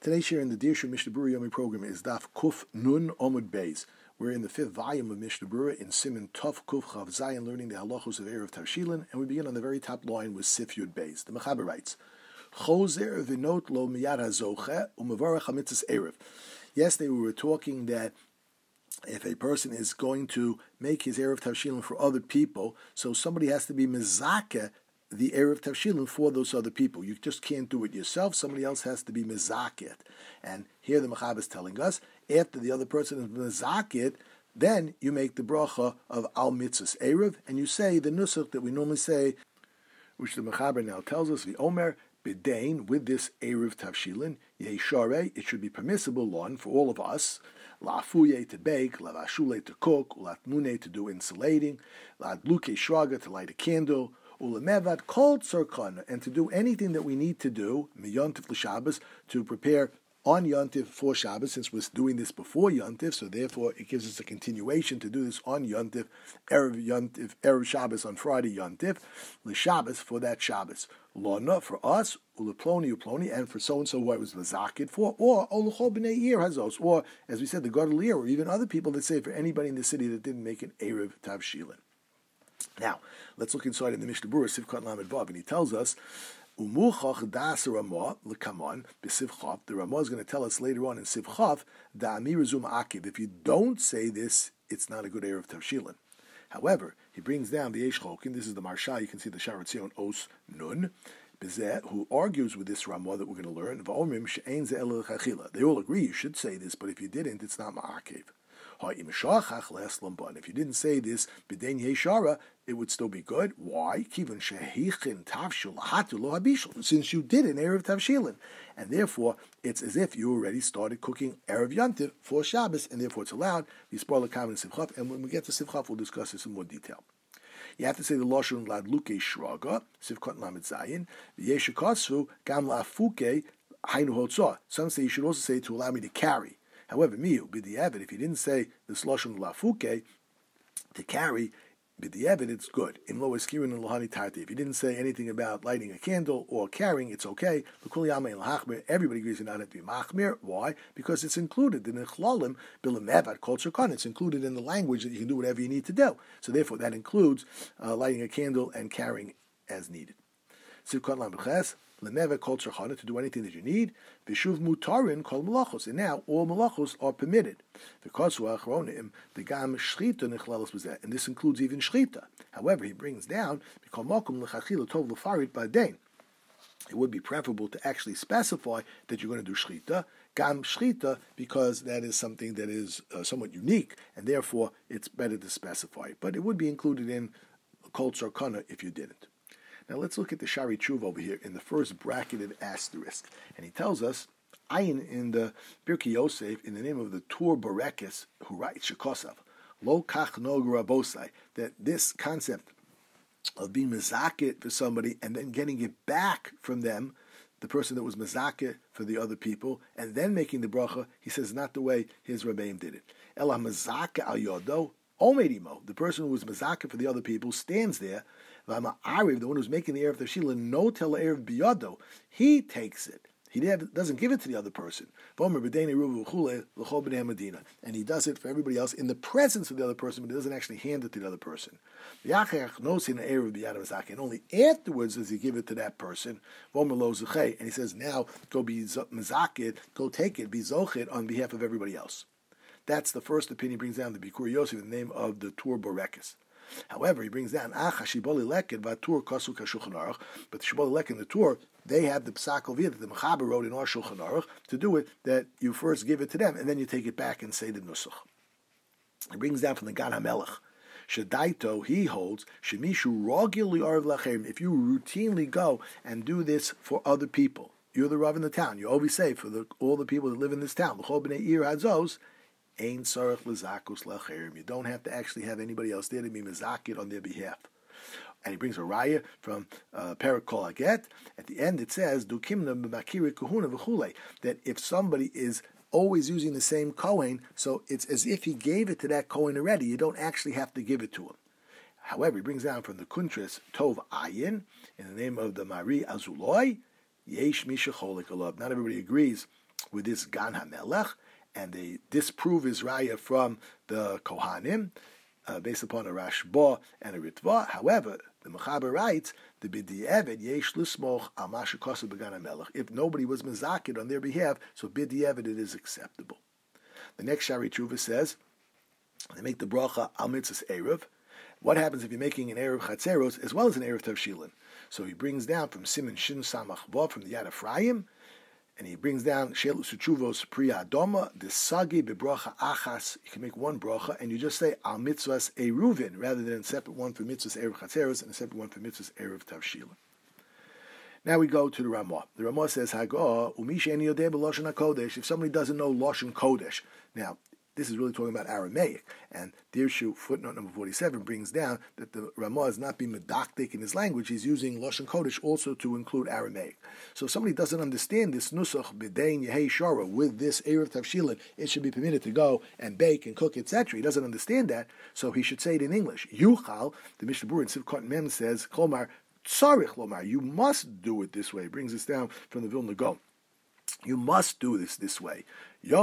Today's share in the Dirshu Mishnah Berurah Yomi program is Daf Kuf Nun Omud Beis. We're in the 5th volume of Mishnah Berurah in Siman Tov Kuf Chav Zayin, learning the halachos of Erev Tavshilin, and we begin on the very top line with Sif Yud Beis. The Mechaber writes, Chozer v'not lo miyad hazoche u'mevarach hamitzvos Erev. Yesterday we were talking that if a person is going to make his Erev Tavshilin for other people, so somebody has to be mezakeh the Erev Tavshilin for those other people. You just can't do it yourself. Somebody else has to be mezakeh. And here the Mechaber is telling us, after the other person is mezakeh, then you make the bracha of al mitzvos Erev, and you say the nusach that we normally say, which the Mechaber now tells us, the Omer B'dain, with this Erev Tavshilin, Yeshare, it should be permissible, lon, for all of us, La'afuye to bake, La'vashule to cook, La'atmune to do insulating, La'adluke shraga to light a candle, Ulemevad kol tzorkan, and to do anything that we need to do, miyontif l'Shabbos, to prepare on Yontif for Shabbos, since we're doing this before Yontif, so therefore it gives us a continuation to do this on Yontif, Erev Shabbos on Friday Yontif, l'Shabbos for that Shabbos. Lona for us, uleploni uploni, and for so-and-so who I was mezaked for, or oluchol b'nei ir hazos, or, as we said, the Gadol Ir, or even other people that say for anybody in the city that didn't make an Erev Tavshilin. Now, let's look inside in the Mishnah Berurah, Sivkot Lamed Vav, and he tells us, Umuchach das Ramah l'kamon b'Sivchav. The Ramah is going to tell us later on in Sivchav, da'amir zum akiv. If you don't say this, it's not a good Erev Tavshilin. However, he brings down the Eish Chokin. This is the Marsha. You can see the Sharat Zion Os Nun, who argues with this Ramah that we're going to learn. They all agree you should say this, but if you didn't, it's not ma'akev. If you didn't say this, it would still be good. Why? Since you did an Erev Tavshilin. And therefore, it's as if you already started cooking Erev Yontif for Shabbos, and therefore it's allowed. And when we get to Sivchav, we'll discuss this in more detail. You have to say the Lashon Ladluke Shraga, Sivkot Lamed Zayin, Yeshikosfu, Gam Lafuke, Hainu Hotzah. Some say you should also say to allow me to carry. However, miu b'di'evet, if you didn't say this lashon lafuke to carry b'di'evet, it's good. In lo eskirin and lohani tarti. If you didn't say anything about lighting a candle or carrying, it's okay. Everybody agrees you not have to be machmir. Why? Because it's included in the chlalim bilamevat kol tzorkan. It's included in the language that you can do whatever you need to do. So therefore, that includes lighting a candle and carrying as needed. Sivkot lam b'ches. Lemeva kol tzorchana, to do anything that you need. V'shuv mutarin kol malachos, and now all malachos are permitted. V'kosu achronim the gam shrita nechlalos b'zeh, and this includes even shrita. However, he brings down b'kol makom l'chachila tov l'farid b'dain. It would be preferable to actually specify that you're going to do shrita, gam shrita, because that is something that is somewhat unique, and therefore it's better to specify. But it would be included in kol tzorchana if you didn't. Now let's look at the Shari Tshuva over here in the first bracketed asterisk. And he tells us, Ayin in the Birkei Yosef, in the name of the Tur Barekis, who writes Shekosav, Lo Kach Nog Rabosai, that this concept of being mezakeh for somebody and then getting it back from them, the person that was mezakeh for the other people, and then making the bracha, he says not the way his Rebbeim did it. Ela mezakeh al yodo, Omedimo, the person who was mezakeh for the other people, stands there. The one who's making the Erev Tavshilin, no tel Erev biyado, he takes it. He doesn't give it to the other person. And he does it for everybody else in the presence of the other person, but he doesn't actually hand it to the other person. And only afterwards does he give it to that person. And he says, now go be mezaked, go take it, be zochet on behalf of everybody else. That's the first opinion he brings down the Bikur Yosef in the name of the Tur Barekis. However, he brings down Shiboli Leken Vatur Kasu Shulchan Aruch, but the Shiboli Leken and the Tur, they have the Psak Oviyah that the Mechaber wrote in our Shulchan Aruch to do it, that you first give it to them and then you take it back and say the Nusach. He brings down from the Gan HaMelech. Shadaito, he holds, Shemishu Rogili Arv Lachem, if you routinely go and do this for other people, you're the Rav in the town, you always say for all the people that live in this town, L'chol B'nei Ir Hadzos, Ein Sarach L'Zakus L'Acherim. You don't have to actually have anybody else there to be mezaked on their behalf. And he brings a raya from Perek Kol Haget. At the end it says, Dukimna b'makiri kahuna v'chulei, that if somebody is always using the same Kohen, so it's as if he gave it to that Kohen already. You don't actually have to give it to him. However, he brings down from the Kuntris Tov Ayin, in the name of the Mari Azuloi, Yesh Misha Cholik Alav. Not everybody agrees with this Gan HaMelech, and they disprove his raya from the Kohanim, based upon a Rashba and a Ritva. However, the Mechaber writes, the B'di'evet yesh l'smoch al ma shekosav b'gan HaMelech. If nobody was mezakid on their behalf, so B'di'evet it is acceptable. The next Shari Tshuva says, they make the bracha al mitzvahs erev. What happens if you're making an erev chatzeros as well as an erev tavshilin? So he brings down from Siman Shin Samach Vav from the Yad Ephraim, and he brings down Shelu Suchuvos Priya Adoma, the Sagi Bebracha Achas. You can make one bracha, and you just say Al Mitzvahs Eruvin, rather than a separate one for Mitzvahs Erev Chatzeros and a separate one for Mitzvahs Erev Tavshilin. Now we go to the Ramah. The Ramah says, Hagoah, Umish Eni Yodeh B'Loshen HaKodesh, if somebody doesn't know Loshen Kodesh. Now, this is really talking about Aramaic, and Dirshu, footnote number 47, brings down that the Ramah is not being medactic in his language. He's using Lashon Kodesh also to include Aramaic. So if somebody doesn't understand this Nusach B'dein Yehei Shara with this Erev Tavshilin, it should be permitted to go and bake and cook, etc. He doesn't understand that, so he should say it in English. Yuchal, the Mishnah Berurah in Sivkot Mem says, Klomar, Tzarich Lomar, you must do it this way. It brings us down from the Vilna Gaon. You must do this way. You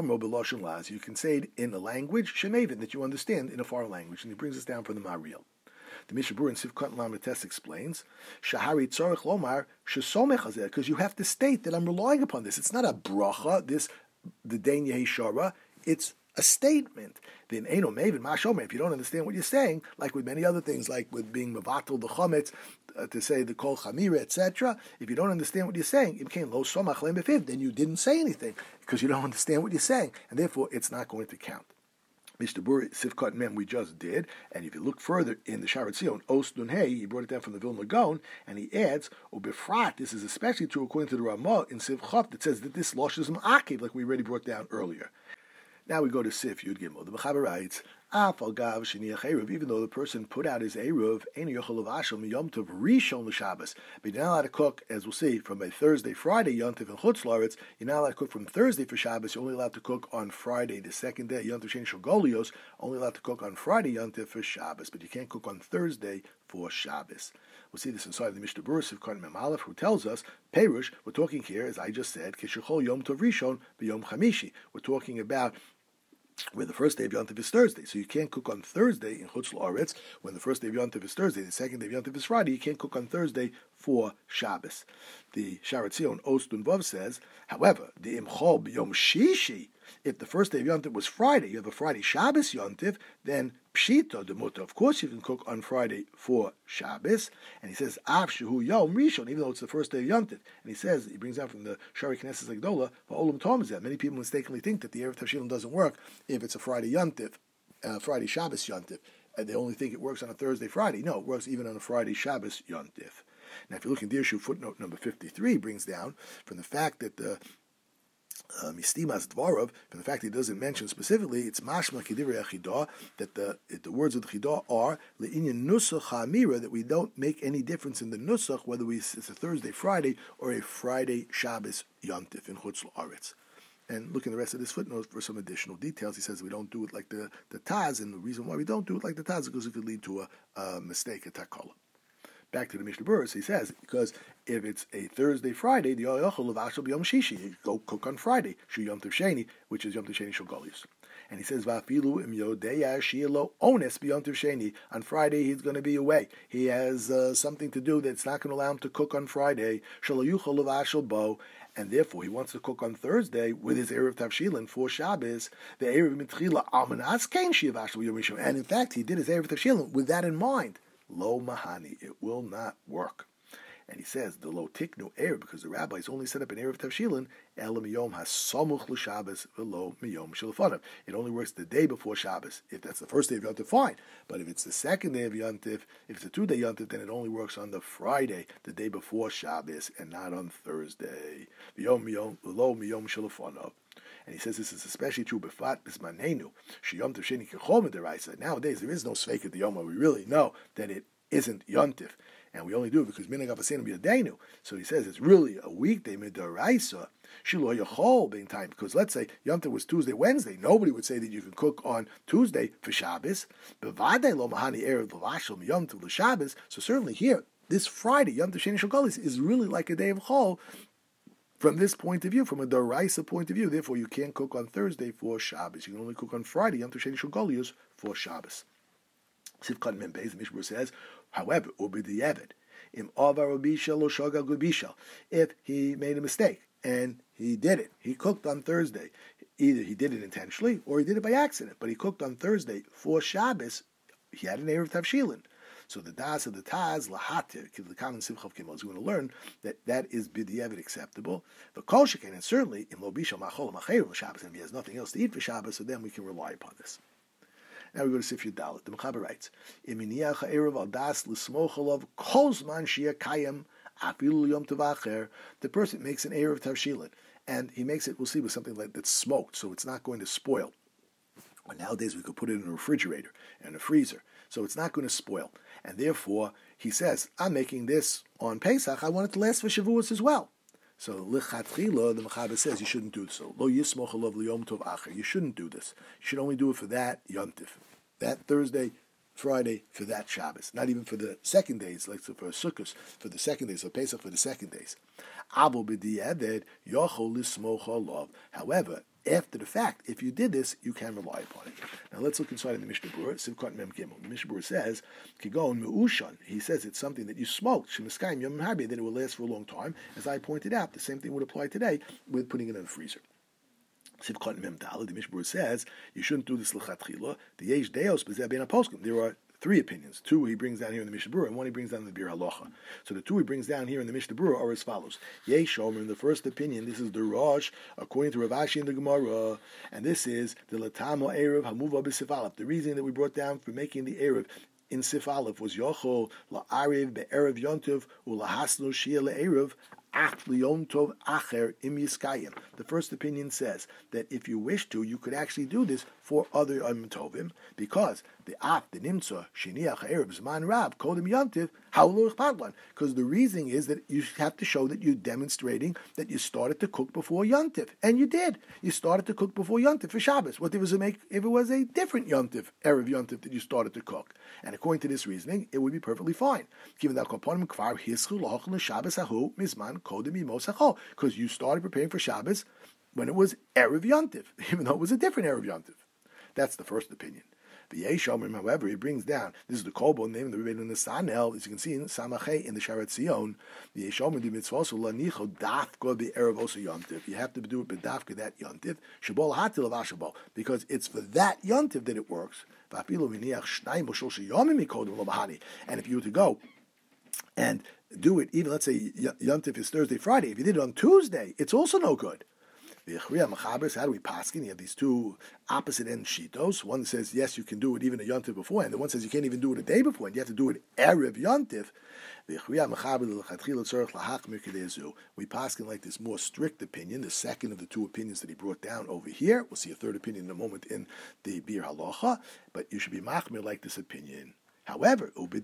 can say it in a language, Shemavin, that you understand in a foreign language. And he brings us down from the Mariel. The Mishnah Berurah in Sivkot Lametes explains, Shahari tzarich lomar shesomech hazeh, because you have to state that I'm relying upon this. It's not a bracha, the Dein Yehi Shara, it's a statement. Then Eino Mevin Mashomer, if you don't understand what you're saying, like with many other things, like with being Mavatal the Chometz, to say the Kol Chamira, etc., if you don't understand what you're saying, it became Lo Somach Lem Befiv, then you didn't say anything, because you don't understand what you're saying, and therefore it's not going to count. Mishnah Berurah, Sivkot Mem, we just did, and if you look further in the Sharat Zion, Os Nun Hey, he brought it down from the Vilna Gaon, and he adds, Ubefrat, this is especially true according to the Ramah in Sivchot, that says that this Losh is Ma'akiv, like we already brought down earlier. Now we go to Sif Yud Gimel. The Mechaber writes, Afal Gav Sheniach Eruv, even though the person put out his Eruv, Einu Yochel Avashel Miyom Tov Rishon L'Shabbos, but you're not allowed to cook, as we'll see, from a Thursday, Friday, Yom Tov and Chutz La'aretz. You're not allowed to cook from Thursday for Shabbos. You're only allowed to cook on Friday, the second day, Yom Tov Sheni Shel Golios. Only allowed to cook on Friday, Yom Tov for Shabbos, but you can't cook on Thursday for Shabbos. We'll see this inside the Mishnah Berurah, Sivkot Mem Aleph, who tells us, Perush, we're talking here, as I just said, Kishachol Yom Tov Rishon B'Yom Chamishi. We're talking about where the first day of Yom Tov is Thursday. So you can't cook on Thursday in Chutz La'aretz when the first day of Yom Tov is Thursday, the second day of Yom Tov is Friday. You can't cook on Thursday for Shabbos. The Sharat Zion Ostun Vav says, however, the Imchol B'Yom Shishi, if the first day of Yom Tov was Friday, you have a Friday Shabbos Yom Tov, then Pshita de Muta. Of course you can cook on Friday for Shabbos. And he says, Av Shehu Yom Rishon, even though it's the first day of Yom Tov. And he says, he brings out from the Shari Knesset Agdola, Va'olam Tom is that. Many people mistakenly think that the Erev Tavshilin doesn't work if it's a Friday Yom Tov, Friday Shabbos Yom Tov. And they only think it works on a Thursday Friday. No, it works even on a Friday Shabbos Yom Tov. Now if you look in Dirshu, footnote number 53 brings down from the fact that the Mistimas Dvarov, from the fact that he doesn't mention specifically, it's mashma kedivrei Chidah, that the words of the Chidah are le'inyan nusach ha'amira, that we don't make any difference in the nusach whether it's a Thursday Friday or a Friday Shabbos Yom Tov in Chutz La'aretz. And look in the rest of this footnote for some additional details. He says we don't do it like the Taz, and the reason why we don't do it like the Taz is because it could lead to a mistake, a takala. Back to the Mishnah Berurah, he says, because if it's a Thursday, Friday, the Yochel of Ashel B'Yom Shishi, you go cook on Friday, Shu Yom Tov Sheni, which is Yom Tov Sheni Shel Golios. And he says, Va'afilu im yodeya shielo ones B'Yom Tov Sheni. On Friday, he's going to be away. He has something to do that's not going to allow him to cook on Friday, Shelo Yuchel of Ashel Bo, and therefore he wants to cook on Thursday with his Erev Tavshilin for Shabbos, the Erev Mitchila Almanas Kain Shiv Ashel B'Yom Rishon. And in fact, he did his Erev Tavshilin with that in mind. Lo mahani, it will not work. And he says, the lo tiknu erev, because the rabbis only set up an erev tavshilin, ela miyom hasamuch l'Shabbos v'lo miyom shelafonav. It only works the day before Shabbos. If that's the first day of Yom Tov, fine. But if it's the second day of Yom Tov, if it's a 2-day Yom Tov, then it only works on the Friday, the day before Shabbos, and not on Thursday. V'lo miyom shelafonav. And he says this is especially true b'fat b'zmanenu sheyom tov sheni kechol midiraisa. Nowadays there is no sveik at the yom. We really know that it isn't Yom Tov, and we only do it because minhag avasenu b'yadeinu. So he says it's really a weekday midiraisa. Shelo yachol being time, because let's say Yom Tov was Tuesday, Wednesday. Nobody would say that you can cook on Tuesday for Shabbos. B'vadei lo mahani erev l'vashel miyom tov l'Shabbos. So certainly here, this Friday Yom Tov Sheni Shel Golios is really like a day of chol. from this point of view, from a Doraisa point of view, therefore you can't cook on Thursday for Shabbos. You can only cook on Friday, Yom Tov Sheni Shogolius, for Shabbos. Sivkat Mem Beis, the Mishnah says, however, Ubidiyeved, Im Avar Bishal or Shogal Gubishal, if he made a mistake and he did it, he cooked on Thursday, either he did it intentionally or he did it by accident, but he cooked on Thursday for Shabbos, he had an Erev Tavshilin. So the das of the Taz, lahatir, the common simcha of Kimmel, is going to learn that is b'diavad acceptable. The kol sheken, and certainly in lo bishal machol machayim Shabbos, and if he has nothing else to eat for Shabbos, so then we can rely upon this. Now we go to Sif Dalet. The Mechaber writes, "Iminiach ha'erev al das l'smoch alav kol zman sheyeh kayem afilu yom tov acher." The person makes an erev tavshilin, and he makes it, we'll see, with something like that's smoked, so it's not going to spoil. Or nowadays we could put it in a refrigerator and a freezer, so it's not going to spoil. And therefore, he says, I'm making this on Pesach, I want it to last for Shavuos as well. So, lichatchila, the Mechaber says, you shouldn't do so. Lo yismoch alav liyom tov acher. You shouldn't do this. You should only do it for that yontif, that Thursday, Friday, for that Shabbos. Not even for the second days, like for Sukkot, for the second days, or Pesach for the second days. Avo b'di'eved yochol lismoch alav. However, after the fact, if you did this, you can rely upon it. Now let's look inside in the Mishnah Berurah, Sivkot Mem Gimel. The Mishnah Berurah says, Kigon me'ushan. He says it's something that you smoked, shemiskayim yom harbi, that it will last for a long time. As I pointed out, the same thing would apply today with putting it in the freezer. Sivkot Mem Dal, the Mishnah Berurah says, you shouldn't do this l'chatchila. The yesh deos b'zeh ben aposkim. There are three opinions. Two he brings down here in the Mishnah Berurah, and one he brings down in the Bir Halacha. So the two he brings down here in the Mishnah Berurah are as follows. Yesh Omer, in the first opinion, this is the Rosh, according to Rav Ashi in the Gemara, and this is the Latamo Erev Hamuva b'Sif Aleph. The reason that we brought down for making the Erev in Sif Aleph was Yochol la'arev be'erev yontov u'lahasnu shia le'erev ach liyontov acher im yiskayim. The first opinion says that if you wish to, you could actually do this for other Yom Tovim, because the nimtza sheniach erev zman rab kodim yontiv ha'ulo ichpadlan. Because the reason is that you have to show that you're demonstrating that you started to cook before yontiv, and you did. You started to cook before yontiv for Shabbos. What if it was a different yontiv, erev yontiv, that you started to cook? And according to this reasoning, it would be perfectly fine. Given that because you started preparing for Shabbos when it was erev yontiv, even though it was a different erev yontiv. That's the first opinion. The Yeshomrim, however, he brings down, this is the Kolbo name of the Rebbeinu Nesanel, as you can see in Samachay in the Sharat Zion, the Yeshomrim, the mitzvah, so lanicho dafko the erev osa yontiv. You have to do it b'dafka that yontiv, shabol hatil of ashabol, because it's for that yontiv that it works. And if you were to go and do it, even let's say yontif is Thursday, Friday, if you did it on Tuesday, it's also no good. How do we paskin? You have these two opposite end shitos. One says, yes, you can do it even a yontif before, and the one says you can't even do it a day before, and you have to do it erev yontif. We paskin like this more strict opinion, the second of the two opinions that he brought down over here. We'll see a third opinion in a moment in the Bir Halacha, but you should be machmir like this opinion. However, since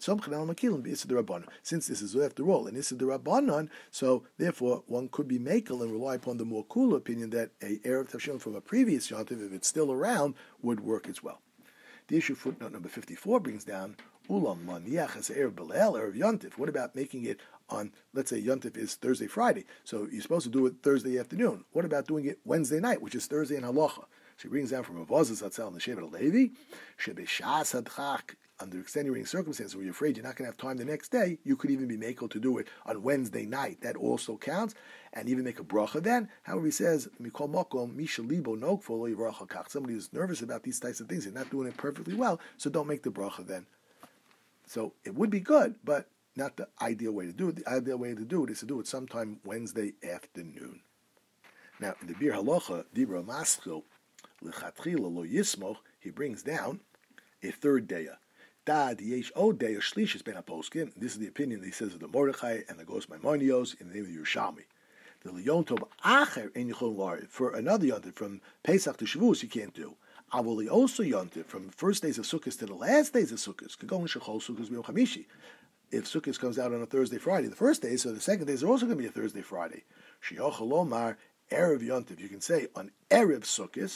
this is after all an Issa D'Rabbanan, so therefore one could be makel and rely upon the more cooler opinion that a Erev Tavshilin from a previous yontiv, if it's still around, would work as well. The issue footnote number 54 brings down Ulam Maniach as Erev Belel, Erev Yontif. What about making it on, let's say Yontif is Thursday, Friday, so you're supposed to do it Thursday afternoon. What about doing it Wednesday night, which is Thursday in Halacha? She brings down from Avazah Zatzal and the Shevet Levi, Shebeshas Hadchak, under extenuating circumstances where you're afraid you're not going to have time the next day, you could even be makel to do it on Wednesday night. That also counts, and even make a bracha then. However, he says, Mikol Mokom, Mishalibo Nogfolo Yivarachakach. Somebody who's nervous about these types of things, they're not doing it perfectly well, so don't make the bracha then. So it would be good, but not the ideal way to do it. The ideal way to do it is to do it sometime Wednesday afternoon. Now, in the Bir Halacha, Dibra Maschil, L'chatchila Lo Yismoch, he brings down a third daya. This is the opinion that he says of the Mordechai and the Gos Maimonios in the name of the Yerushalmi. The Leontov Acher in Yechol for another yontif from Pesach to Shavuos you can't do. Avoli also yontif from the first days of Sukkot to the last days of Sukkot. Kagon Shechol Sukkot B'Yom Chamishi. If Sukkot comes out on a Thursday, Friday, the first day, so the second days are also going to be a Thursday, Friday. Sheyochel Omar Erev yontif. You can say on Erev Sukkot,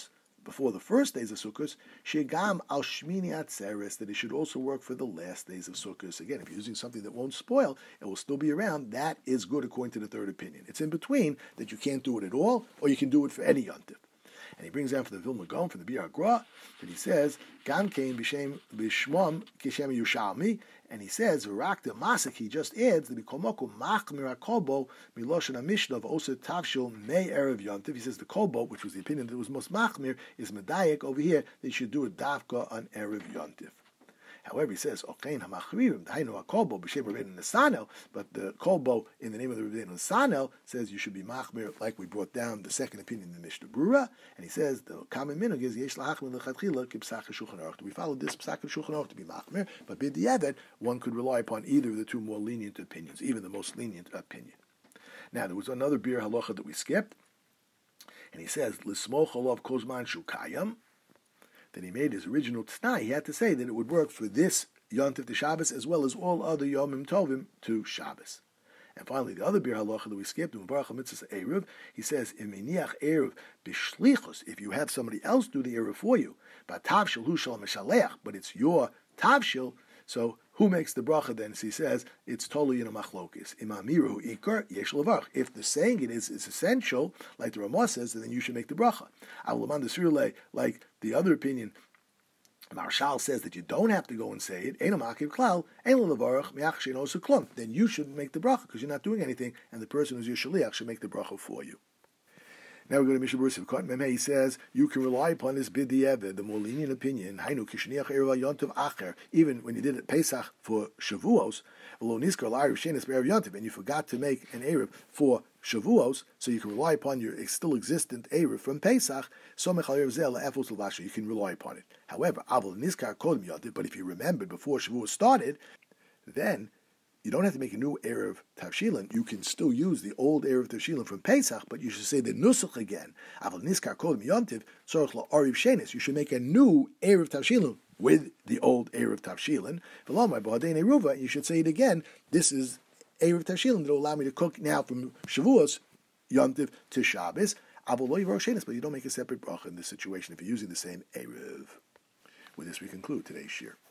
before the first days of Sukkot, shegam al shmini atzeres, that it should also work for the last days of Sukkot. Again, if you're using something that won't spoil, it will still be around. That is good according to the third opinion. It's in between that you can't do it at all, or you can do it for any yontif. And he brings down from the Vilna Gaon, from the Bir Gra, that he says, Gam kein b'shem b'shmom kishem Yushalmi, and he says, V'rak de Masik, he just adds, the Bikomoku machmir HaKolbo miloshen HaMishnah Oser Tavshil Mei Erev Yontiv. He says the Kolbo, which was the opinion that was most machmir, is medayek over here. They should do it davka on Erev Yontiv. However, he says, Okein HaMachririm, Dainu HaKolbo, B'Shem Rabbeinu Nesanel, but the Kolbo, in the name of the Rabbeinu Nesanel, says you should be machmir, like we brought down the second opinion in the Mishnah Brura, and he says, the common minhag is, Yesh Lahachmir L'Chatchila Ki Psach HaShulchan Aruch. We follow this Psach HaShulchan Aruch to be machmir, but b'diavad, one could rely upon either of the two more lenient opinions, even the most lenient opinion. Now, there was another Bir Halacha that we skipped, and he says, L'smoch Olav Kozman Shukayam, that he made his original t'nai. He had to say that it would work for this Yontif to Shabbos as well as all other Yomim Tovim to Shabbos. And finally, the other Bir Halacha that we skipped, Mubarach HaMitzvah Eruv, he says, Iminiach Eruv B'shlichus, if you have somebody else do the Eruv for you, but Tavshil Hu Shalom Meshalech, but it's your Tavshil, so who makes the bracha then? So he says, it's totally in a machlokis. Imamiru ikar yesh levarch. If the saying it is essential, like the Ramah says, then you should make the bracha. Avulaman desirule, like the other opinion, Marshal says that you don't have to go and say it. Then you should make the bracha because you're not doing anything, and the person who's your shaliach should make the bracha for you. Now we go to Mishnah Berurah Sivkot Memeh. He says you can rely upon this b'diavad, the more lenient opinion. Hainu kishniach erev yontiv acher. Even when you did it Pesach for Shavuos, and you forgot to make an erev for Shavuos, so you can rely upon your still existent erev from Pesach. You can rely upon it. However, but if you remembered before Shavuos started, then you don't have to make a new Erev Tavshilin. You can still use the old Erev Tavshilin from Pesach, but you should say the Nusach again. You should make a new Erev Tavshilin with the old Erev Tavshilin. You should say it again. This is Erev Tavshilin that will allow me to cook now from Shavuos Yontiv to Shabbos. But you don't make a separate bracha in this situation if you're using the same Erev. With this, we conclude today's shir.